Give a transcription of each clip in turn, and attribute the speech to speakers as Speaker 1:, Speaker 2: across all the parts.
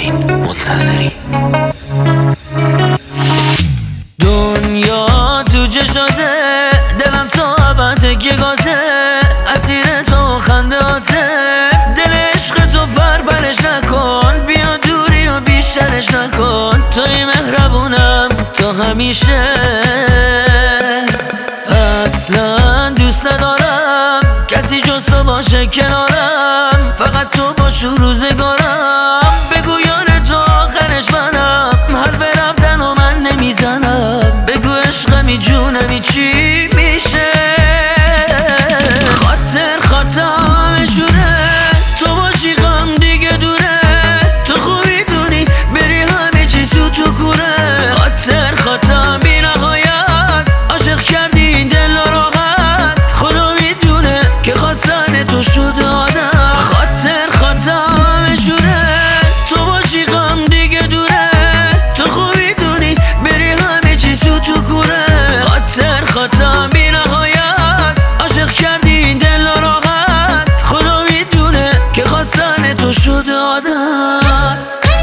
Speaker 1: حسین منتظری.
Speaker 2: دنیا تو چشاته، دلم تا ابد که گاته، اسیر تو خندهاته، دل عشق تو پرش نکن، بیا دوری و بیشترش نکن، توی مهربونم تا همیشه. اصلا دوست ندارم کسی جز تو باشه کنارم، فقط تو باش رو روزگارم، بگو یار تو آخرش منم، حرف رفتن و من نمیزنم، بگو عشقمی جونمی چی میشه. خاطرم شوره، تو باشی غم دیگه دوره، تو خوبی دونی بری همه چیز تو کوره. خاطرم بی نهایت، عاشق کردی این دل راحت، خدا میدونه که خواستن تو شده آدم. خاطرم شوره، تو باشی غم دیگه دوره، تو خوبی دونی بری همه چیز تو کوره. خاطرم بی نهایت، عاشق کردی این دل راحت، خدا میدونه که خواستن تو شده عادت.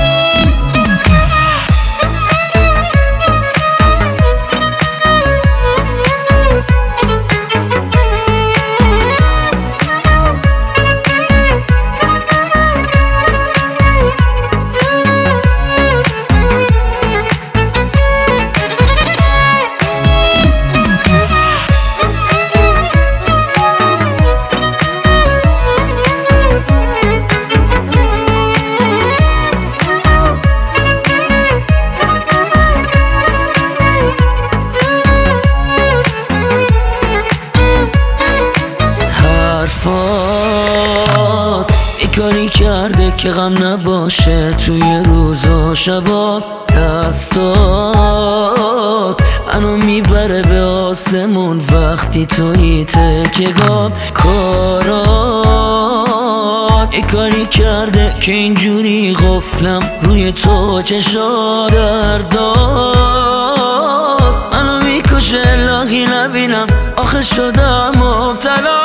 Speaker 2: ای کاری کرده که غم نباشه توی روز و شبا، دستات منو میبره به آسمون وقتی توی تکگاه. کارات ای کاری کرده که اینجوری غفلم روی تو چشا، درداد منو میکشه الهی نبینم، آخه شدم مبتلا.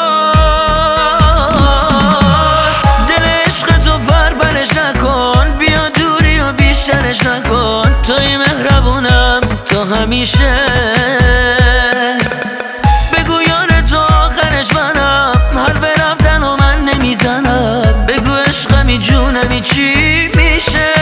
Speaker 2: بیشترش نکن، توی مهربونم تا همیشه، بگو یار تو آخرش منم، حرف رفتن و من نمیزنم، بگو عشقمی جونمی چی میشه.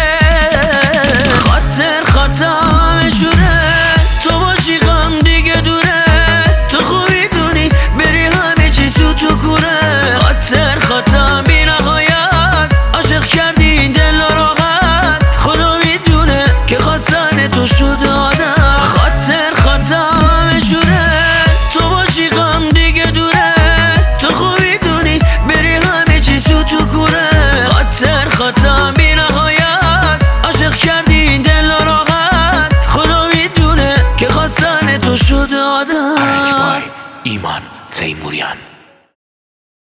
Speaker 2: خاطرم شوره، تو باشی غم دیگه دوره، تو خوبی دونی بری همه چیز تو کوره. خاطرم بی نهایت، عاشق کردی این دل راحت، خدا میدونه که خواستن تو شده آدم. خاطرم شوره، تو باشی غم دیگه دوره، تو خوبی دونی بری همه چیز تو کوره. خاطرم بی نهایت، عاشق کردی این دل راحت، خدا میدونه که خواستن تو شده آدم.
Speaker 1: ایمان تیموریان.